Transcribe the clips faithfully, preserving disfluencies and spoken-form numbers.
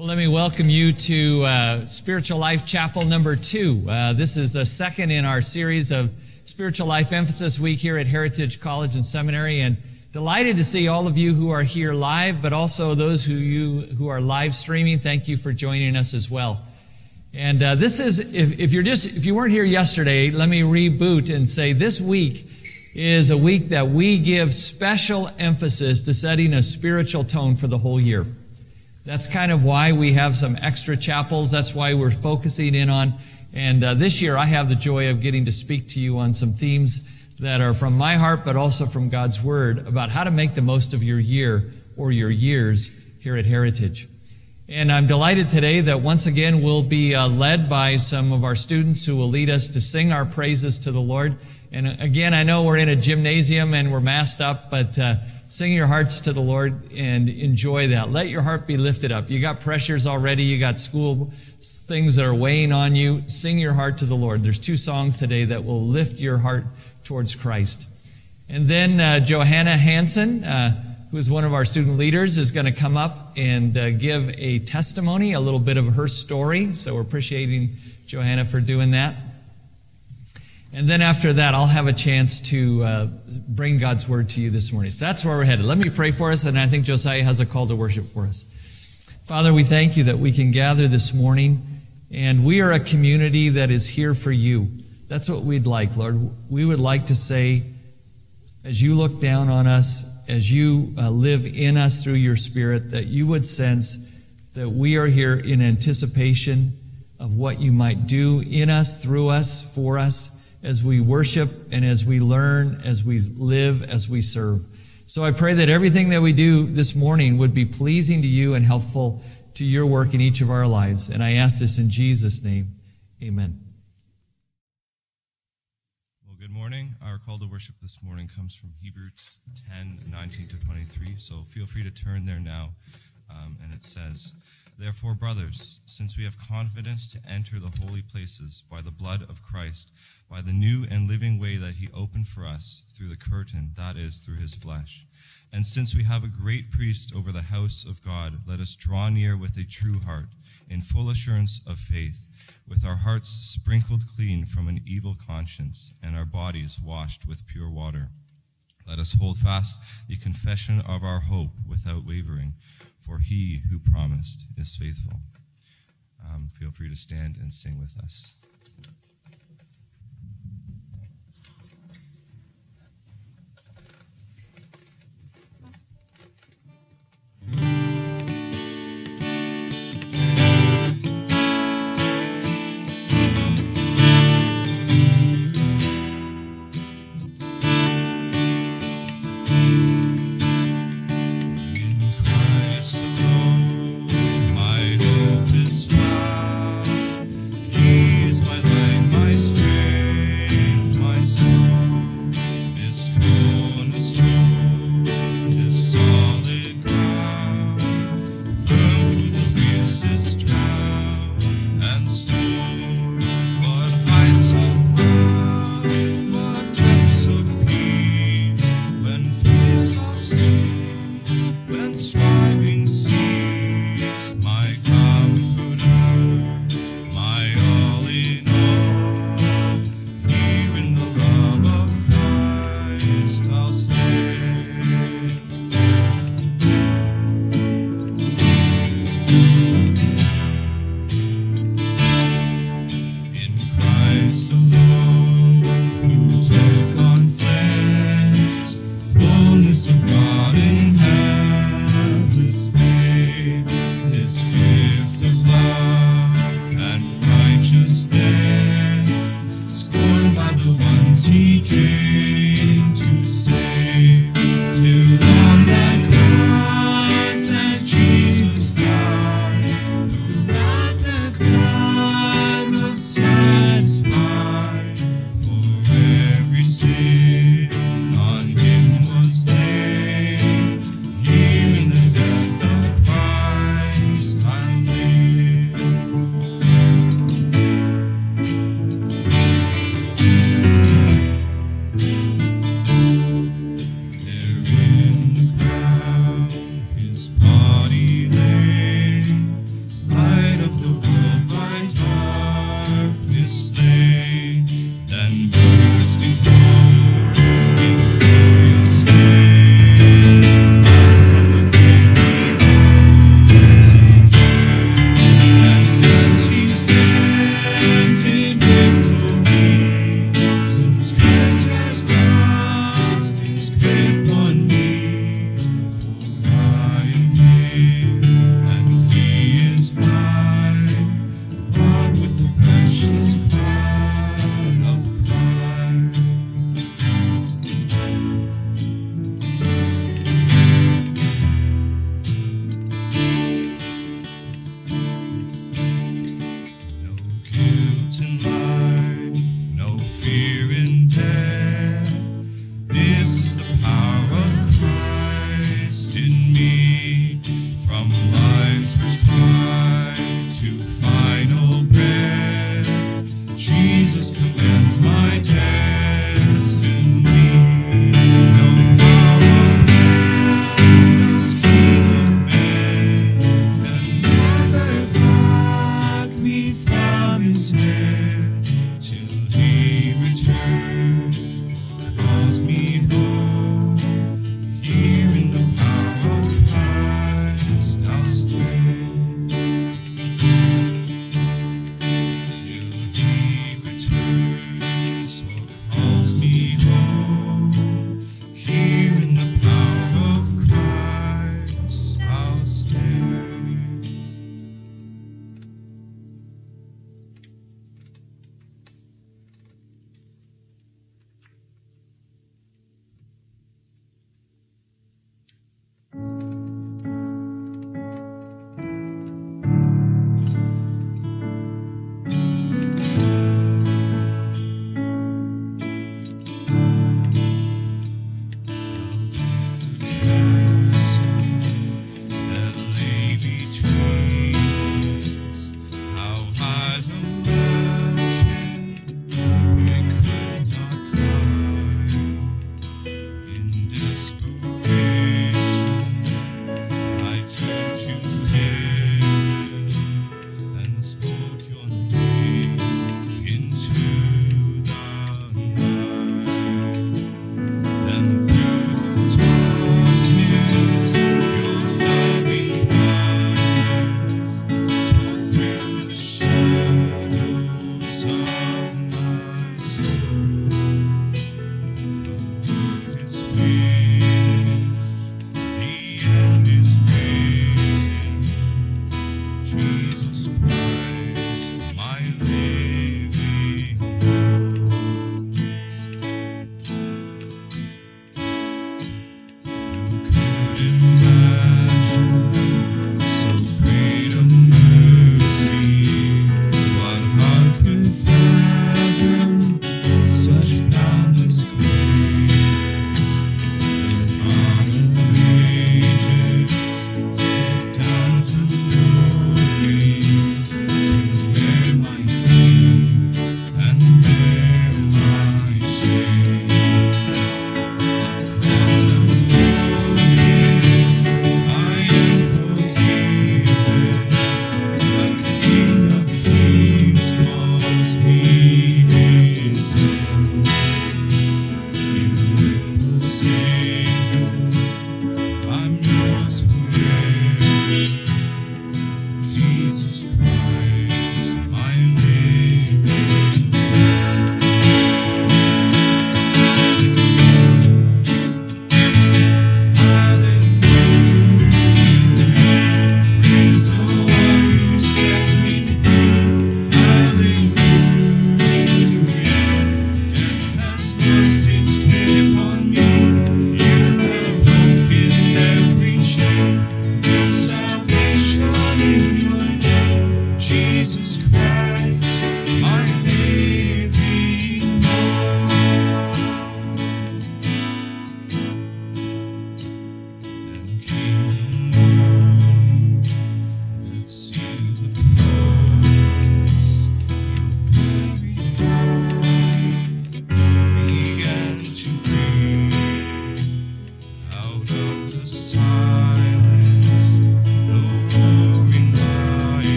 Well, let me welcome you to uh, Spiritual Life Chapel number two. Uh, this is the second in our series of Spiritual Life Emphasis Week here at Heritage College and Seminary, and delighted to see all of you who are here live, but also those who you who are live streaming. Thank you for joining us as well. And uh, this is, if, if you're just if you weren't here yesterday, let me reboot and say this week is a week that we give special emphasis to setting a spiritual tone for the whole year. That's kind of why we have some extra chapels. That's why we're focusing in on. And uh, this year I have the joy of getting to speak to you on some themes that are from my heart, but also from God's Word about how to make the most of your year or your years here at Heritage. And I'm delighted today that once again we'll be uh, led by some of our students who will lead us to sing our praises to the Lord. And again, I know we're in a gymnasium and we're masked up, but uh, sing your hearts to the Lord and enjoy that. Let your heart be lifted up. You got pressures already. You got school things that are weighing on you. Sing your heart to the Lord. There's two songs today that will lift your heart towards Christ. And then uh, Johanna Hansen, uh, who is one of our student leaders, is going to come up and uh, give a testimony, a little bit of her story. So we're appreciating Johanna for doing that. And then after that, I'll have a chance to uh, bring God's Word to you this morning. So that's where we're headed. Let me pray for us, and I think Josiah has a call to worship for us. Father, we thank you that we can gather this morning, and we are a community that is here for you. That's what we'd like, Lord. We would like to say, as you look down on us, as you uh, live in us through your Spirit, that you would sense that we are here in anticipation of what you might do in us, through us, for us, as we worship and as we learn, as we live, as we serve. So I pray that everything that we do this morning would be pleasing to you and helpful to your work in each of our lives. And I ask this in Jesus' name. Amen. Well, good morning. Our call to worship this morning comes from Hebrews ten, nineteen to twenty-three. So feel free to turn there now. Um, and it says, "Therefore, brothers, since we have confidence to enter the holy places by the blood of Christ, by the new and living way that he opened for us through the curtain, that is, through his flesh. And since we have a great priest over the house of God, let us draw near with a true heart, in full assurance of faith, with our hearts sprinkled clean from an evil conscience, and our bodies washed with pure water. Let us hold fast the confession of our hope without wavering, for he who promised is faithful." Um, feel free to stand and sing with us. He is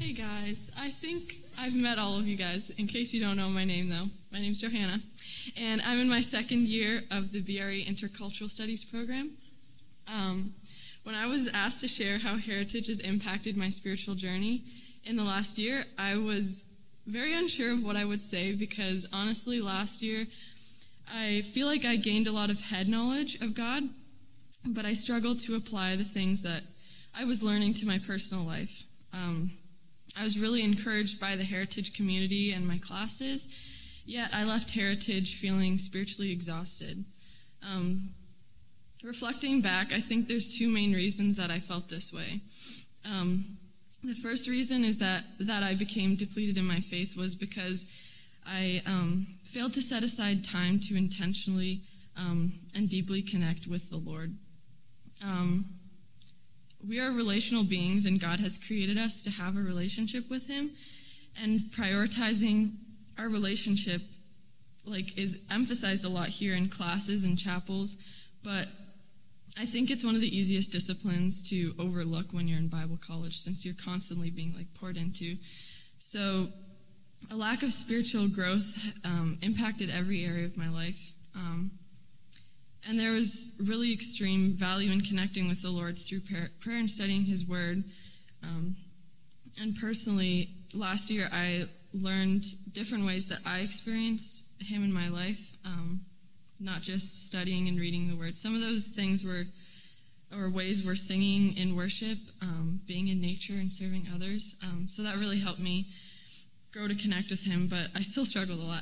Hey guys, I think I've met all of you guys. In case you don't know my name though, my name's Johanna, and I'm in my second year of the B R E Intercultural Studies program. Um, when I was asked to share how Heritage has impacted my spiritual journey in the last year, I was very unsure of what I would say because honestly last year I feel like I gained a lot of head knowledge of God, but I struggled to apply the things that I was learning to my personal life. Um, I was really encouraged by the Heritage community and my classes, yet I left Heritage feeling spiritually exhausted. Um, reflecting back, I think there's two main reasons that I felt this way. Um, the first reason is that, that I became depleted in my faith was because I um, failed to set aside time to intentionally um, and deeply connect with the Lord. Um, We are relational beings, and God has created us to have a relationship with Him. And prioritizing our relationship, like, is emphasized a lot here in classes and chapels. But I think it's one of the easiest disciplines to overlook when you're in Bible college, since you're constantly being like poured into. So, a lack of spiritual growth um, impacted every area of my life. Um, And there was really extreme value in connecting with the Lord through prayer and studying His Word. Um, and personally, last year I learned different ways that I experienced Him in my life, um, not just studying and reading the Word. Some of those things were, or ways were singing in worship, um, being in nature and serving others. Um, so that really helped me grow to connect with Him, but I still struggled a lot.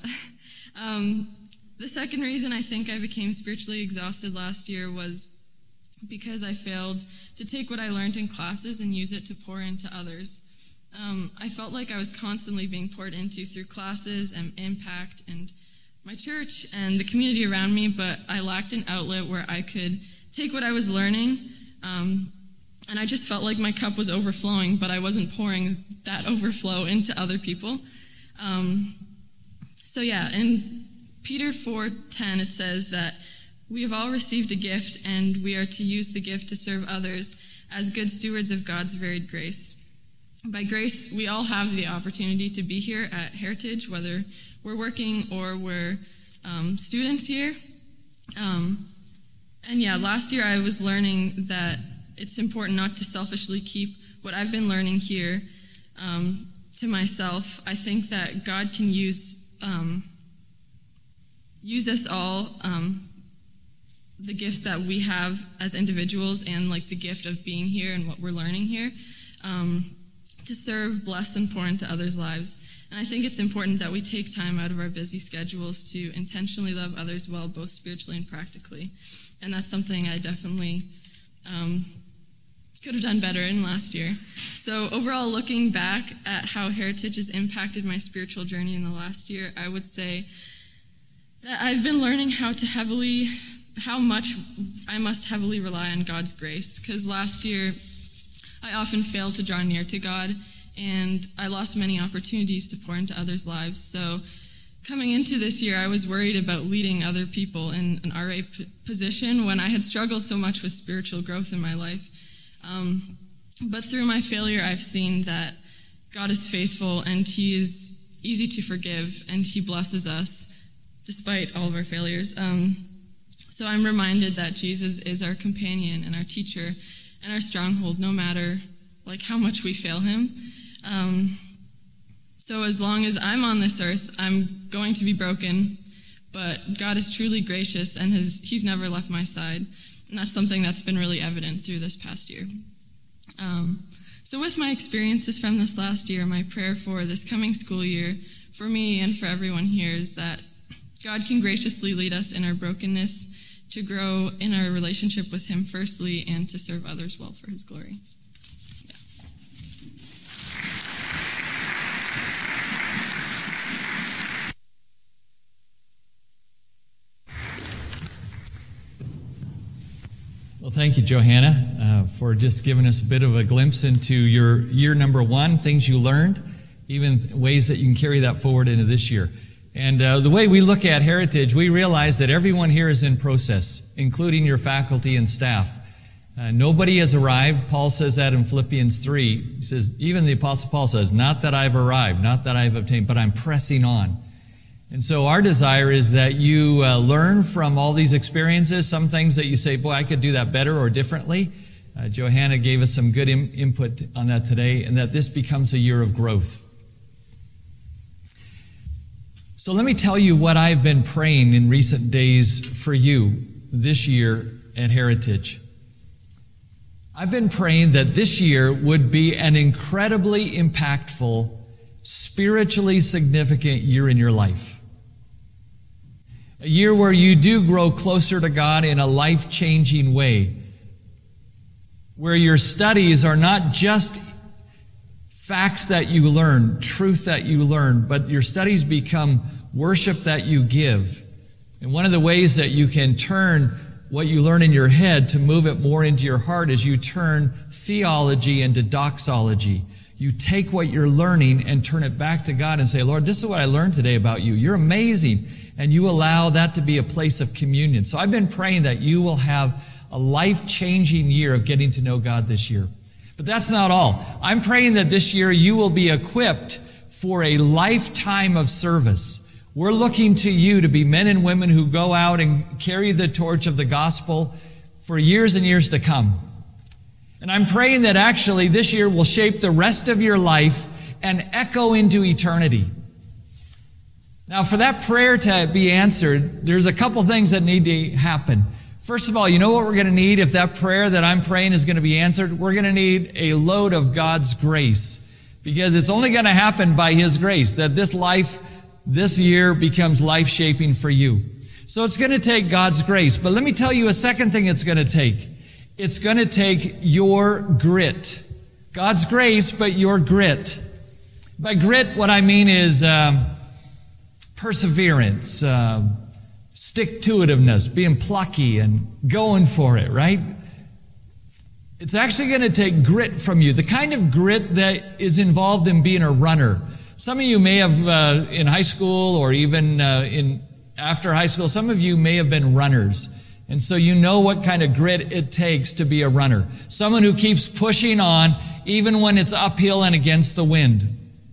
um, The second reason I think I became spiritually exhausted last year was because I failed to take what I learned in classes and use it to pour into others. Um, I felt like I was constantly being poured into through classes and Impact and my church and the community around me, but I lacked an outlet where I could take what I was learning, um, and I just felt like my cup was overflowing, but I wasn't pouring that overflow into other people. Um, so yeah, and Peter four ten, it says that we have all received a gift, and we are to use the gift to serve others as good stewards of God's varied grace. By grace, we all have the opportunity to be here at Heritage, whether we're working or we're um, students here. Um, and yeah, last year I was learning that it's important not to selfishly keep what I've been learning here um, to myself. I think that God can use... Um, use us all, um, the gifts that we have as individuals and like the gift of being here and what we're learning here, um, to serve, bless, and pour into others' lives. And I think it's important that we take time out of our busy schedules to intentionally love others well, both spiritually and practically. And that's something I definitely um, could have done better in last year. So overall, looking back at how Heritage has impacted my spiritual journey in the last year, I would say that I've been learning how to heavily, how much I must heavily rely on God's grace. Because last year, I often failed to draw near to God, and I lost many opportunities to pour into others' lives. So coming into this year, I was worried about leading other people in an R A p- position when I had struggled so much with spiritual growth in my life. Um, but through my failure, I've seen that God is faithful, and He is easy to forgive, and He blesses us despite all of our failures. Um, so I'm reminded that Jesus is our companion and our teacher and our stronghold, no matter like how much we fail Him. Um, so as long as I'm on this earth, I'm going to be broken, but God is truly gracious, and has, He's never left my side. And that's something that's been really evident through this past year. Um, so with my experiences from this last year, my prayer for this coming school year, for me and for everyone here, is that God can graciously lead us in our brokenness to grow in our relationship with Him firstly, and to serve others well for His glory. Yeah. Well, thank you, Johanna, uh, for just giving us a bit of a glimpse into your year number one, things you learned, even ways that you can carry that forward into this year. And uh, the way we look at Heritage, we realize that everyone here is in process, including your faculty and staff. Uh, nobody has arrived. Paul says that in Philippians three. He says, even the Apostle Paul says, not that I've arrived, not that I've obtained, but I'm pressing on. And so our desire is that you uh, learn from all these experiences, some things that you say, boy, I could do that better or differently. Uh, Johanna gave us some good im- input on that today, and that this becomes a year of growth. So let me tell you what I've been praying in recent days for you this year at Heritage. I've been praying that this year would be an incredibly impactful, spiritually significant year in your life. A year where you do grow closer to God in a life-changing way. Where your studies are not just facts that you learn, truth that you learn, but your studies become worship that you give. And one of the ways that you can turn what you learn in your head to move it more into your heart is you turn theology into doxology. You take what you're learning and turn it back to God and say, Lord, this is what I learned today about you. You're amazing. And you allow that to be a place of communion. So I've been praying that you will have a life-changing year of getting to know God this year. But that's not all. I'm praying that this year you will be equipped for a lifetime of service. We're looking to you to be men and women who go out and carry the torch of the gospel for years and years to come. And I'm praying that actually this year will shape the rest of your life and echo into eternity. Now, for that prayer to be answered, there's a couple things that need to happen. First of all, you know what we're going to need if that prayer that I'm praying is going to be answered? We're going to need a load of God's grace, because it's only going to happen by His grace that this life this year becomes life-shaping for you. So it's going to take God's grace. But let me tell you a second thing it's going to take. It's going to take your grit. God's grace, but your grit. By grit, what I mean is um, perseverance, uh, stick-to-itiveness, being plucky and going for it, right? It's actually going to take grit from you, the kind of grit that is involved in being a runner. Some of you may have, uh, in high school or even uh, in after high school, some of you may have been runners. And so you know what kind of grit it takes to be a runner. Someone who keeps pushing on even when it's uphill and against the wind.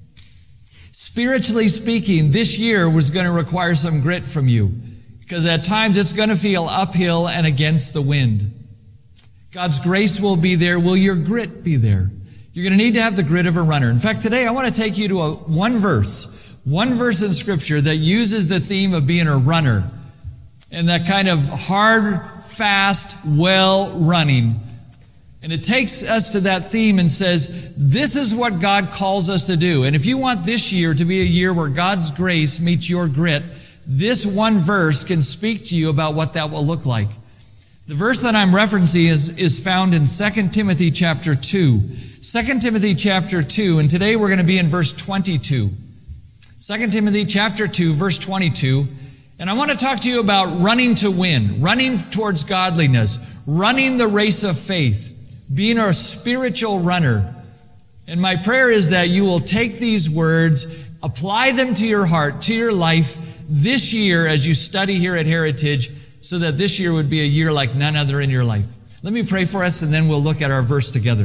Spiritually speaking, this year was going to require some grit from you, because at times it's going to feel uphill and against the wind. God's grace will be there. Will your grit be there? You're going to need to have the grit of a runner. In fact, today I want to take you to a one verse, one verse in Scripture that uses the theme of being a runner and that kind of hard, fast, well running. And it takes us to that theme and says, this is what God calls us to do. And if you want this year to be a year where God's grace meets your grit, this one verse can speak to you about what that will look like. The verse that I'm referencing is, is found in Second Timothy chapter two. Second Timothy chapter two, and today we're going to be in verse twenty-two. Second Timothy chapter two, verse twenty-two. And I want to talk to you about running to win, running towards godliness, running the race of faith, being a spiritual runner. And my prayer is that you will take these words, apply them to your heart, to your life this year as you study here at Heritage, so that this year would be a year like none other in your life. Let me pray for us, and then we'll look at our verse together.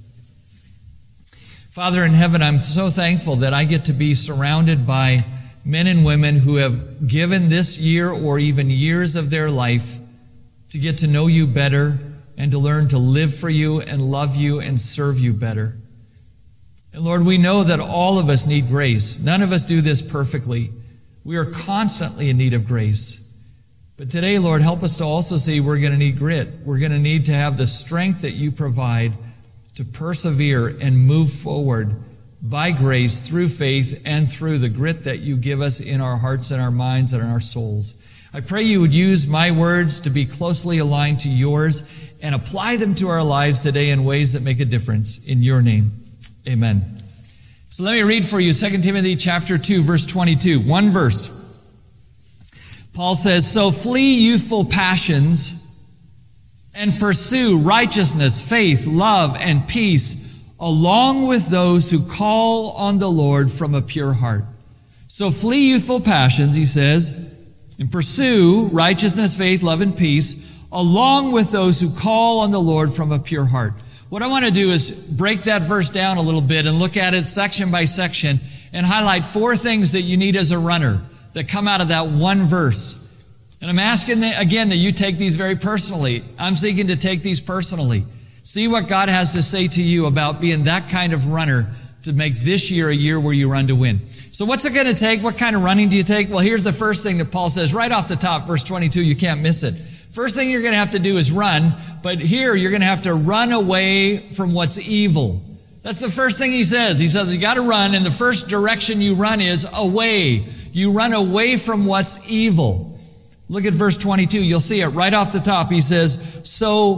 Father in heaven, I'm so thankful that I get to be surrounded by men and women who have given this year or even years of their life to get to know you better and to learn to live for you and love you and serve you better. And Lord, we know that all of us need grace. None of us do this perfectly. We are constantly in need of grace. But today, Lord, help us to also see we're going to need grit. We're going to need to have the strength that you provide to persevere and move forward by grace through faith and through the grit that you give us in our hearts and our minds and our souls. I pray you would use my words to be closely aligned to yours and apply them to our lives today in ways that make a difference. In your name, amen. So let me read for you Second Timothy chapter two, verse twenty-two. One verse. Paul says, so flee youthful passions and pursue righteousness, faith, love, and peace, along with those who call on the Lord from a pure heart. So flee youthful passions, he says, and pursue righteousness, faith, love, and peace, along with those who call on the Lord from a pure heart. What I want to do is break that verse down a little bit and look at it section by section and highlight four things that you need as a runner that come out of that one verse. And I'm asking that, again, that you take these very personally. I'm seeking to take these personally. See what God has to say to you about being that kind of runner to make this year a year where you run to win. So what's it going to take? What kind of running do you take? Well, here's the first thing that Paul says right off the top, verse twenty-two, you can't miss it. First thing you're going to have to do is run, but here you're going to have to run away from what's evil. That's the first thing he says. He says you got to run, and the first direction you run is away. You run away from what's evil. Look at verse twenty-two. You'll see it right off the top. He says, so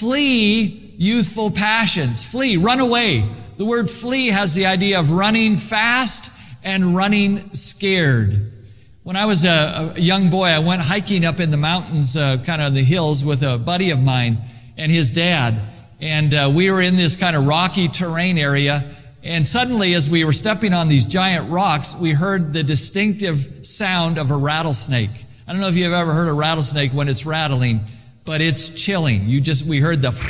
flee youthful passions. Flee, run away. The word flee has the idea of running fast and running scared. When I was a, a young boy, I went hiking up in the mountains, uh, kind of in the hills with a buddy of mine and his dad. And uh, we were in this kind of rocky terrain area. And suddenly, as we were stepping on these giant rocks, we heard the distinctive sound of a rattlesnake. I don't know if you've ever heard a rattlesnake when it's rattling, but it's chilling. You just, we heard the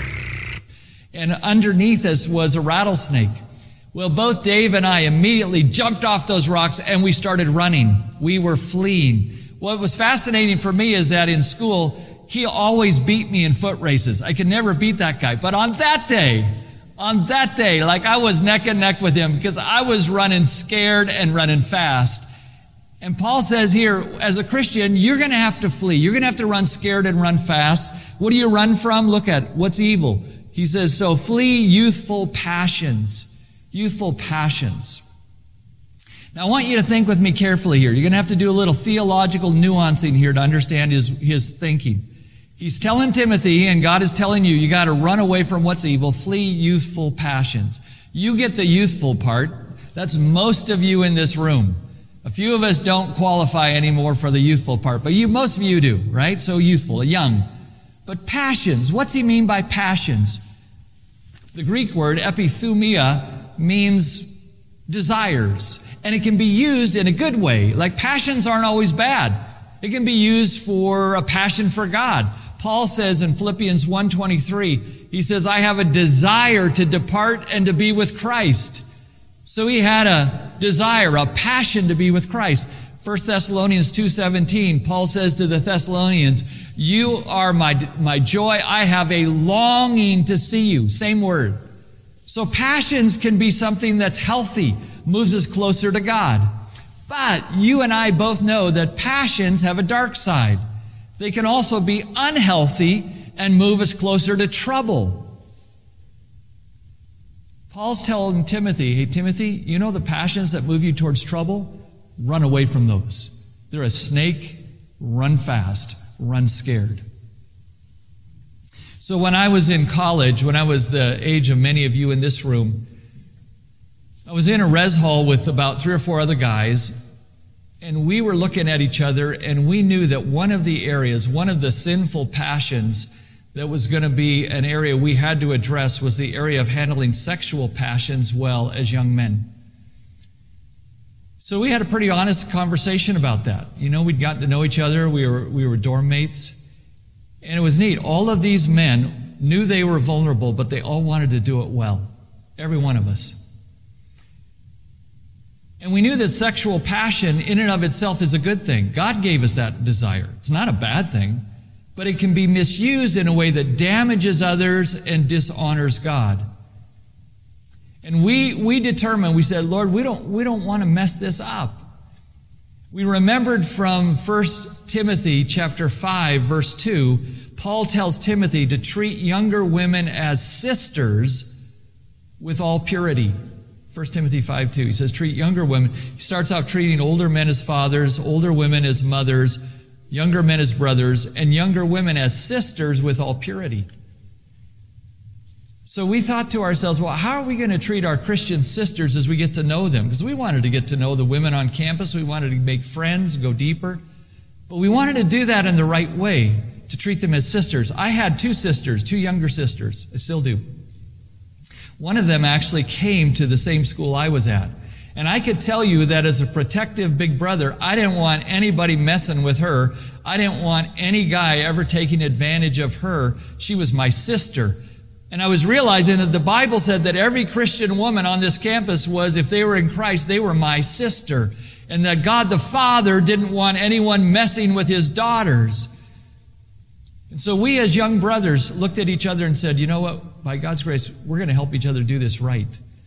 and underneath us was a rattlesnake. Well, both Dave and I immediately jumped off those rocks and we started running. We were fleeing. What was fascinating for me is that in school, he always beat me in foot races. I could never beat that guy. But on that day, on that day, like I was neck and neck with him because I was running scared and running fast. And Paul says here, as a Christian, you're going to have to flee. You're going to have to run scared and run fast. What do you run from? Look at what's evil. He says, so flee youthful passions. Youthful passions. Now, I want you to think with me carefully here. You're going to have to do a little theological nuancing here to understand his, his thinking. He's telling Timothy, and God is telling you, you got to run away from what's evil, flee youthful passions. You get the youthful part. That's most of you in this room. A few of us don't qualify anymore for the youthful part, but you, most of you do, right? So youthful, young. But passions, what's he mean by passions? The Greek word epithumia means desires, and it can be used in a good way. Like passions aren't always bad. It can be used for a passion for God. Paul says in Philippians one twenty-three, he says, I have a desire to depart and to be with Christ. So he had a desire, a passion to be with Christ. First Thessalonians two seventeen, Paul says to the Thessalonians, you are my, my joy. I have a longing to see you. Same word. So passions can be something that's healthy, moves us closer to God. But you and I both know that passions have a dark side. They can also be unhealthy and move us closer to trouble. Paul's telling Timothy, hey, Timothy, you know the passions that move you towards trouble? Run away from those. They're a snake. Run fast. Run scared. So when I was in college, when I was the age of many of you in this room, I was in a res hall with about three or four other guys, and we were looking at each other, and we knew that one of the areas, one of the sinful passions that was going to be an area we had to address was the area of handling sexual passions well as young men. So we had a pretty honest conversation about that. You know, we'd gotten to know each other. We were, we were dorm mates. And it was neat. All of these men knew they were vulnerable, but they all wanted to do it well. Every one of us. And we knew that sexual passion in and of itself is a good thing. God gave us that desire. It's not a bad thing, but it can be misused in a way that damages others and dishonors God. And we, we determined, we said, Lord, we don't, we don't want to mess this up. We remembered from First Timothy chapter five, verse two, Paul tells Timothy to treat younger women as sisters with all purity. First Timothy five two, he says, treat younger women. He starts off treating older men as fathers, older women as mothers, younger men as brothers, and younger women as sisters with all purity. So we thought to ourselves, well, how are we going to treat our Christian sisters as we get to know them? Because we wanted to get to know the women on campus. We wanted to make friends, go deeper. But we wanted to do that in the right way, to treat them as sisters. I had two sisters, two younger sisters. I still do. One of them actually came to the same school I was at. And I could tell you that as a protective big brother, I didn't want anybody messing with her. I didn't want any guy ever taking advantage of her. She was my sister. And I was realizing that the Bible said that every Christian woman on this campus was, if they were in Christ, they were my sister. And that God the Father didn't want anyone messing with his daughters. And so we as young brothers looked at each other and said, you know what? By God's grace, we're going to help each other do this right.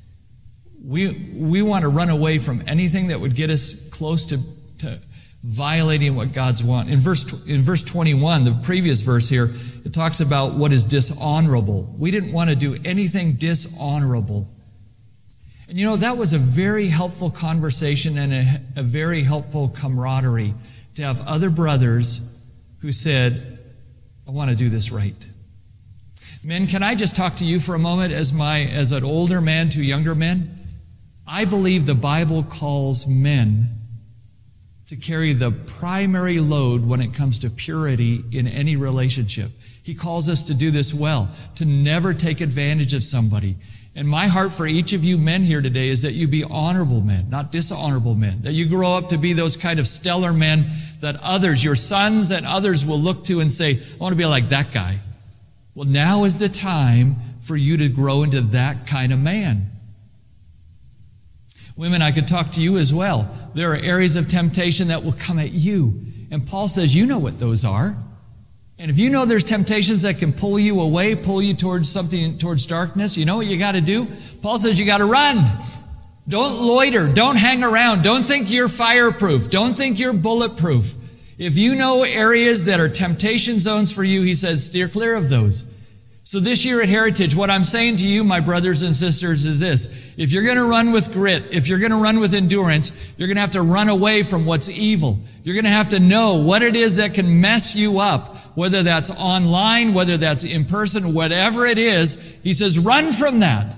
We we want to run away from anything that would get us close to, to violating what God's want. In verse in verse twenty-one, the previous verse here, it talks about what is dishonorable. We didn't want to do anything dishonorable. And you know, that was a very helpful conversation and a, a very helpful camaraderie to have other brothers who said, I want to do this right. Men, can I just talk to you for a moment as my as an older man to younger men? I believe the Bible calls men to carry the primary load when it comes to purity in any relationship. He calls us to do this well, to never take advantage of somebody. And my heart for each of you men here today is that you be honorable men, not dishonorable men. That you grow up to be those kind of stellar men that others, your sons and others, will look to and say, I want to be like that guy. Well, now is the time for you to grow into that kind of man. Women, I could talk to you as well. There are areas of temptation that will come at you. And Paul says, you know what those are. And if you know there's temptations that can pull you away, pull you towards something, towards darkness, you know what you got to do? Paul says you got to run. Don't loiter. Don't hang around. Don't think you're fireproof. Don't think you're bulletproof. If you know areas that are temptation zones for you, he says, steer clear of those. So this year at Heritage, what I'm saying to you, my brothers and sisters, is this. If you're going to run with grit, if you're going to run with endurance, you're going to have to run away from what's evil. You're going to have to know what it is that can mess you up, whether that's online, whether that's in person, whatever it is. He says, run from that.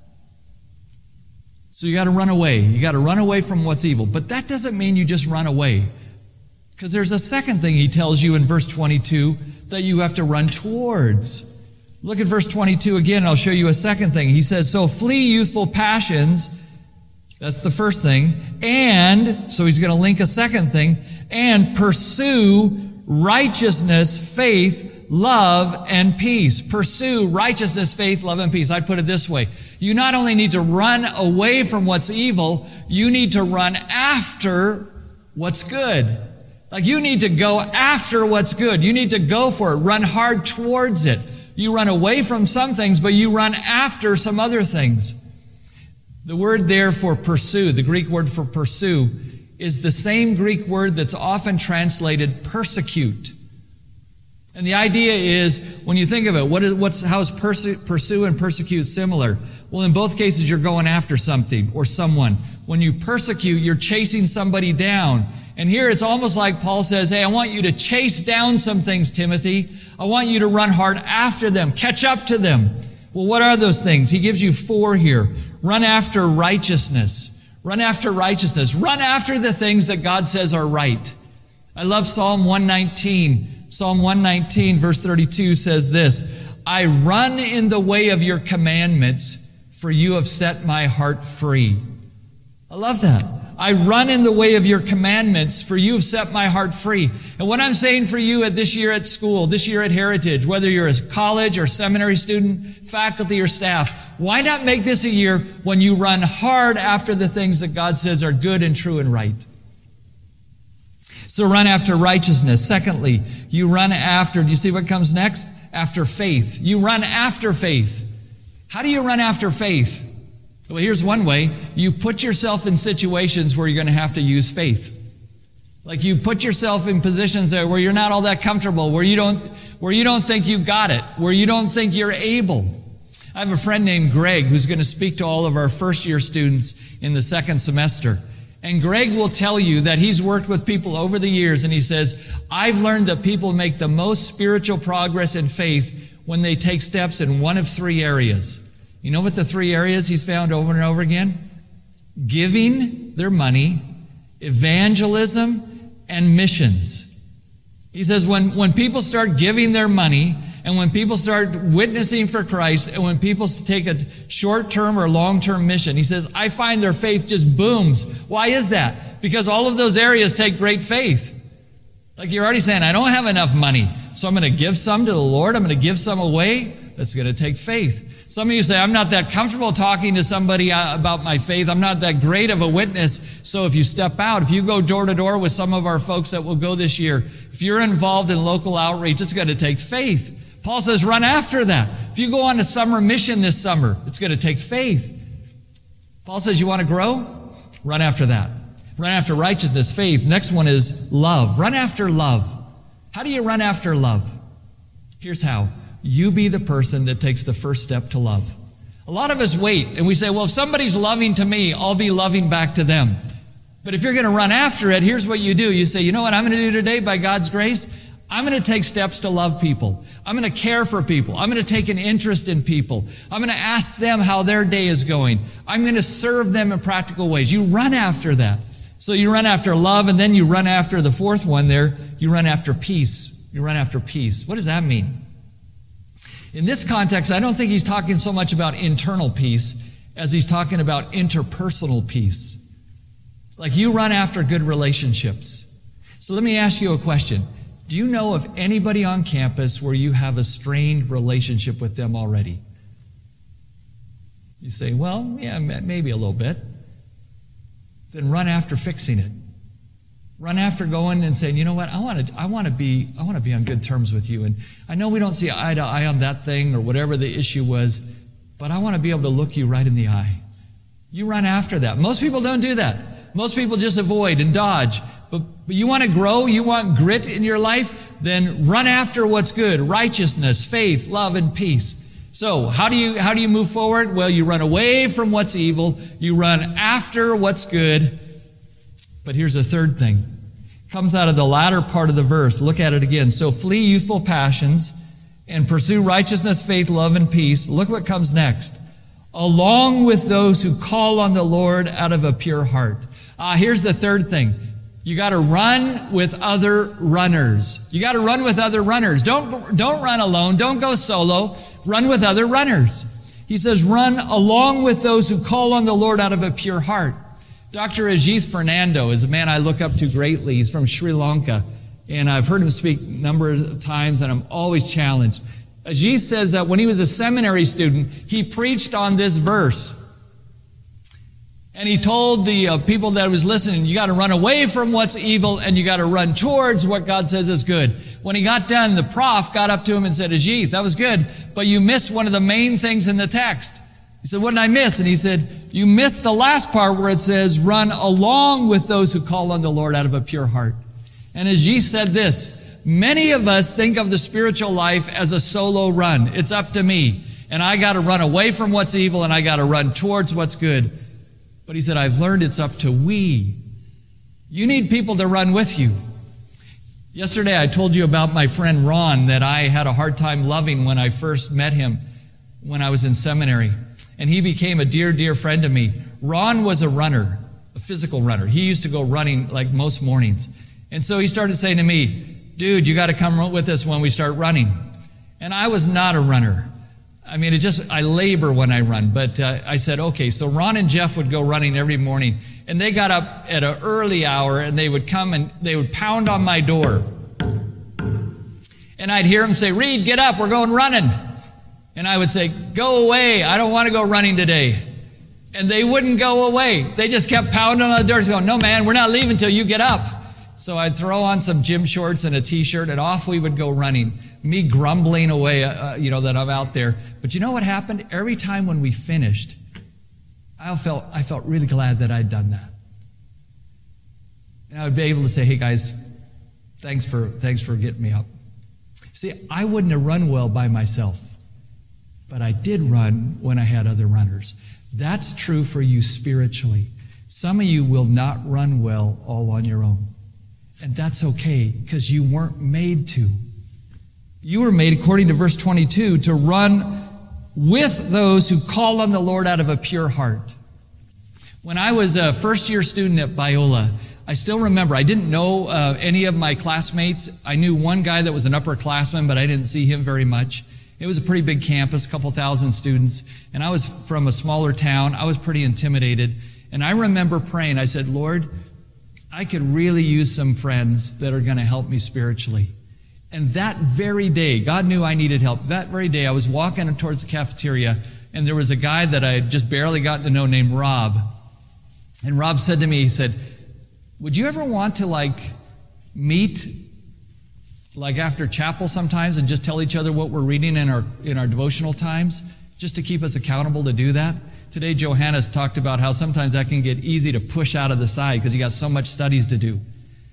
So you got to run away. You got to run away from what's evil. But that doesn't mean you just run away. Because there's a second thing he tells you in verse twenty-two that you have to run towards. Look at verse twenty-two again, and I'll show you a second thing. He says, so flee youthful passions. That's the first thing. And, so he's going to link a second thing, and pursue righteousness, faith, love, and peace. Pursue righteousness, faith, love, and peace. I'd put it this way. You not only need to run away from what's evil, you need to run after what's good. Like you need to go after what's good. You need to go for it. Run hard towards it. You run away from some things, but you run after some other things. The word there for pursue, the Greek word for pursue, is the same Greek word that's often translated persecute. And the idea is, when you think of it, what is, what's, how's perse- pursue and persecute similar? Well, in both cases, you're going after something or someone. When you persecute, you're chasing somebody down. And here it's almost like Paul says, hey, I want you to chase down some things, Timothy. I want you to run hard after them, catch up to them. Well, what are those things? He gives you four here. Run after righteousness. Run after righteousness. Run after the things that God says are right. I love Psalm one nineteen. Psalm one nineteen, verse thirty-two says this, I run in the way of your commandments, for you have set my heart free. I love that. I run in the way of your commandments, for you have set my heart free. And what I'm saying for you at this year at school, this year at Heritage, whether you're a college or seminary student, faculty or staff, why not make this a year when you run hard after the things that God says are good and true and right? So run after righteousness. Secondly, you run after, do you see what comes next? After faith. You run after faith. How do you run after faith? Well, here's one way. You put yourself in situations where you're going to have to use faith. Like you put yourself in positions there where you're not all that comfortable, where you don't, where you don't think you got it, where you don't think you're able. I have a friend named Greg who's going to speak to all of our first year students in the second semester. And Greg will tell you that he's worked with people over the years, and he says, I've learned that people make the most spiritual progress in faith when they take steps in one of three areas. You know what the three areas he's found over and over again? Giving their money, evangelism, and missions. He says when, when people start giving their money And when people start witnessing for Christ, and when people take a short-term or long-term mission, he says, I find their faith just booms. Why is that? Because all of those areas take great faith. Like you're already saying, I don't have enough money, so I'm going to give some to the Lord. I'm going to give some away. That's going to take faith. Some of you say, I'm not that comfortable talking to somebody about my faith. I'm not that great of a witness. So if you step out, if you go door to door with some of our folks that will go this year, if you're involved in local outreach, it's going to take faith. Paul says, run after that. If you go on a summer mission this summer, it's going to take faith. Paul says, you want to grow? Run after that. Run after righteousness, faith. Next one is love. Run after love. How do you run after love? Here's how. You be the person that takes the first step to love. A lot of us wait and we say, well, if somebody's loving to me, I'll be loving back to them. But if you're going to run after it, here's what you do. You say, you know what I'm going to do today by God's grace? I'm going to take steps to love people. I'm going to care for people. I'm going to take an interest in people. I'm going to ask them how their day is going. I'm going to serve them in practical ways. You run after that. So you run after love, and then you run after the fourth one there. You run after peace. You run after peace. What does that mean? In this context, I don't think he's talking so much about internal peace as he's talking about interpersonal peace. Like you run after good relationships. So let me ask you a question. Do you know of anybody on campus where you have a strained relationship with them already? You say, well, yeah, maybe a little bit. Then run after fixing it. Run after going and saying, you know what, I want to I want to be I want to be on good terms with you. And I know we don't see eye to eye on that thing or whatever the issue was, but I want to be able to look you right in the eye. You run after that. Most people don't do that. Most people just avoid and dodge. But, but you want to grow, you want grit in your life, then run after what's good, righteousness, faith, love, and peace. So, how do you, how do you move forward? Well, you run away from what's evil, you run after what's good. But here's a third thing. It comes out of the latter part of the verse. Look at it again. So flee youthful passions and pursue righteousness, faith, love, and peace. Look what comes next. Along with those who call on the Lord out of a pure heart. Ah, here's the third thing. You got to run with other runners. You got to run with other runners. Don't, don't run alone. Don't go solo. Run with other runners. He says, run along with those who call on the Lord out of a pure heart. Doctor Ajith Fernando is a man I look up to greatly. He's from Sri Lanka, and I've heard him speak a number of times, and I'm always challenged. Ajith says that when he was a seminary student, he preached on this verse. And he told the uh, people that was listening, you got to run away from what's evil and you got to run towards what God says is good. When he got done, the prof got up to him and said, Ajith, that was good, but you missed one of the main things in the text. He said, what did I miss? And he said, you missed the last part where it says, run along with those who call on the Lord out of a pure heart. And Ajith said this, many of us think of the spiritual life as a solo run. It's up to me. And I got to run away from what's evil and I got to run towards what's good. But he said, I've learned it's up to we. You need people to run with you. Yesterday I told you about my friend Ron that I had a hard time loving when I first met him when I was in seminary. And he became a dear, dear friend to me. Ron was a runner, a physical runner. He used to go running like most mornings. And so he started saying to me, dude, you got to come with us when we start running. And I was not a runner. I mean, it just, I labor when I run. But uh, I said, okay, so Ron and Jeff would go running every morning. And they got up at an early hour and they would come and they would pound on my door. And I'd hear them say, Reed, get up, we're going running. And I would say, go away, I don't want to go running today. And they wouldn't go away. They just kept pounding on the door, going, no man, we're not leaving until you get up. So I'd throw on some gym shorts and a t-shirt and off we would go running. Me grumbling away, uh, you know, that I'm out there. But you know what happened? Every time when we finished, I felt, I felt really glad that I'd done that. And I would be able to say, hey guys, thanks for, thanks for getting me up. See, I wouldn't have run well by myself, but I did run when I had other runners. That's true for you spiritually. Some of you will not run well all on your own. And that's okay, because you weren't made to. You were made, according to verse twenty-two, to run with those who call on the Lord out of a pure heart. When I was a first-year student at Biola, I still remember, I didn't know uh, any of my classmates. I knew one guy that was an upperclassman, but I didn't see him very much. It was a pretty big campus, a couple thousand students, and I was from a smaller town. I was pretty intimidated, and I remember praying. I said, Lord, I could really use some friends that are going to help me spiritually. And that very day, God knew I needed help. That very day, I was walking towards the cafeteria, and there was a guy that I had just barely gotten to know named Rob. And Rob said to me, he said, would you ever want to, like, meet, like, after chapel sometimes and just tell each other what we're reading in our in our devotional times, just to keep us accountable to do that? Today, Johanna's talked about how sometimes that can get easy to push out of the side because you got so much studies to do.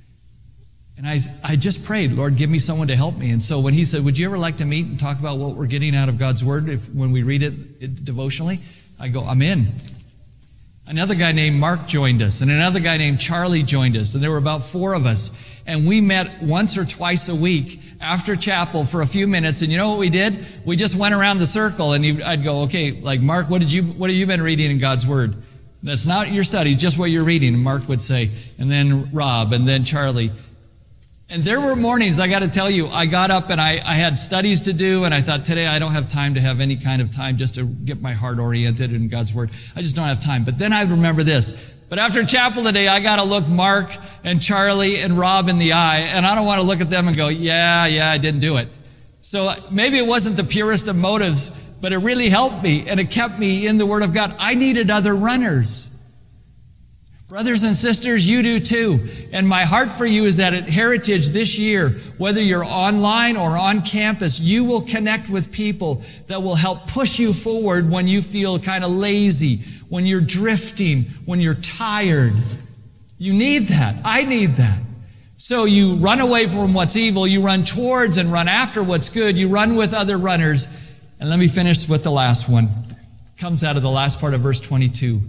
And I, I just prayed, Lord, give me someone to help me. And so when he said, would you ever like to meet and talk about what we're getting out of God's Word if, when we read it, it devotionally? I go, I'm in. Another guy named Mark joined us, and another guy named Charlie joined us, and there were about four of us. And we met once or twice a week after chapel for a few minutes, and you know what we did? We just went around the circle, and you, I'd go, okay, like, Mark, what did you, what have you been reading in God's Word? That's not your study, just what you're reading, and Mark would say, and then Rob, and then Charlie. And there were mornings, I got to tell you, I got up and I, I had studies to do, and I thought, today I don't have time to have any kind of time just to get my heart oriented in God's Word. I just don't have time. But then I remember this. But after chapel today, I got to look Mark and Charlie and Rob in the eye, and I don't want to look at them and go, yeah, yeah, I didn't do it. So maybe it wasn't the purest of motives, but it really helped me, and it kept me in the Word of God. I needed other runners. Brothers and sisters, you do too. And my heart for you is that at Heritage this year, whether you're online or on campus, you will connect with people that will help push you forward when you feel kind of lazy, when you're drifting, when you're tired. You need that. I need that. So you run away from what's evil. You run towards and run after what's good. You run with other runners. And let me finish with the last one. It comes out of the last part of verse twenty-two.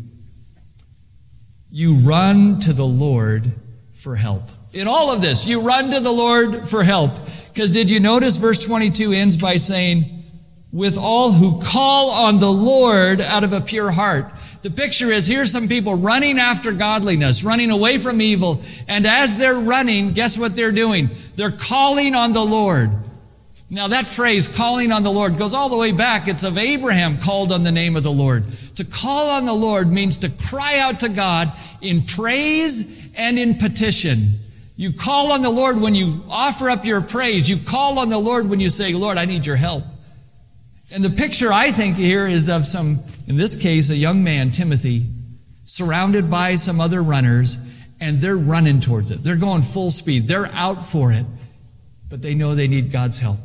You run to the Lord for help. In all of this, you run to the Lord for help. Because did you notice verse twenty-two ends by saying, with all who call on the Lord out of a pure heart. The picture is, here's some people running after godliness, running away from evil. And as they're running, guess what they're doing? They're calling on the Lord. Now that phrase, calling on the Lord, goes all the way back. It's of Abraham called on the name of the Lord. To call on the Lord means to cry out to God in praise and in petition. You call on the Lord when you offer up your praise. You call on the Lord when you say, Lord, I need your help. And the picture I think here is of some, in this case, a young man, Timothy, surrounded by some other runners, and they're running towards it. They're going full speed. They're out for it, but they know they need God's help.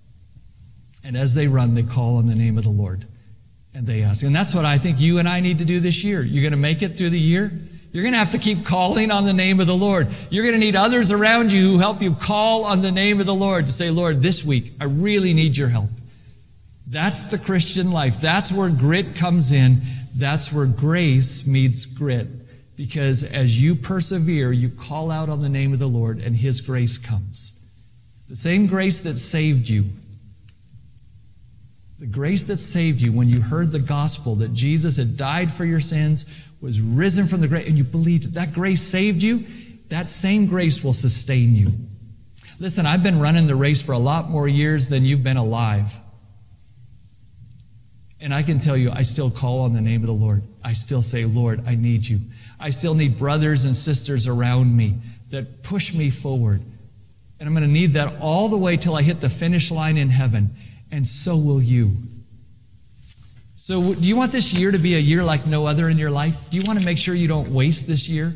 And as they run, they call on the name of the Lord, and they ask. And that's what I think you and I need to do this year. You're going to make it through the year. You're going to have to keep calling on the name of the Lord. You're going to need others around you who help you call on the name of the Lord to say, Lord, this week, I really need your help. That's the Christian life. That's where grit comes in. That's where grace meets grit. Because as you persevere, you call out on the name of the Lord, and His grace comes. The same grace that saved you. The grace that saved you when you heard the gospel that Jesus had died for your sins, was risen from the grave, and you believed it. That grace saved you. That same grace will sustain you. Listen, I've been running the race for a lot more years than you've been alive. And I can tell you, I still call on the name of the Lord. I still say, Lord, I need you. I still need brothers and sisters around me that push me forward. And I'm going to need that all the way till I hit the finish line in heaven. And so will you. So do you want this year to be a year like no other in your life? Do you want to make sure you don't waste this year?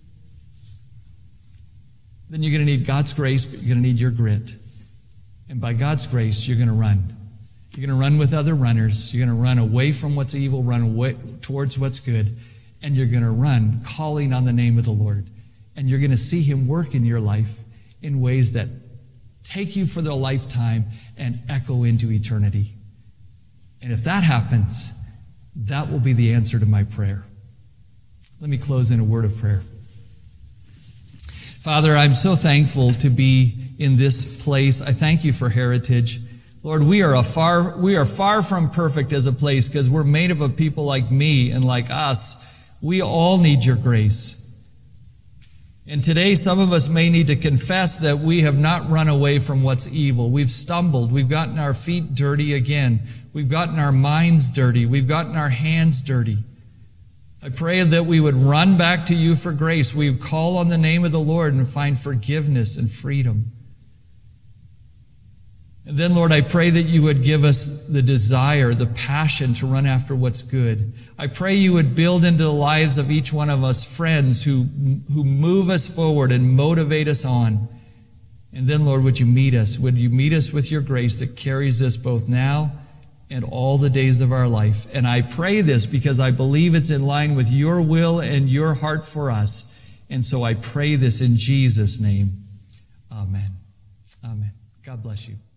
Then you're going to need God's grace, but you're going to need your grit. And by God's grace, you're going to run. You're going to run with other runners. You're going to run away from what's evil, run away towards what's good. And you're going to run calling on the name of the Lord. And you're going to see Him work in your life in ways that take you for the lifetime and echo into eternity. And if that happens, that will be the answer to my prayer. Let me close in a word of prayer. Father, I'm so thankful to be in this place. I thank you for Heritage. Lord, we are a far we are far from perfect as a place because we're made up of people like me and like us. We all need your grace. And today, some of us may need to confess that we have not run away from what's evil. We've stumbled. We've gotten our feet dirty again. We've gotten our minds dirty. We've gotten our hands dirty. I pray that we would run back to you for grace. We would call on the name of the Lord and find forgiveness and freedom. And then, Lord, I pray that you would give us the desire, the passion to run after what's good. I pray you would build into the lives of each one of us friends who, who move us forward and motivate us on. And then, Lord, would you meet us? Would you meet us with your grace that carries us both now and all the days of our life? And I pray this because I believe it's in line with your will and your heart for us. And so I pray this in Jesus' name. Amen. Amen. God bless you.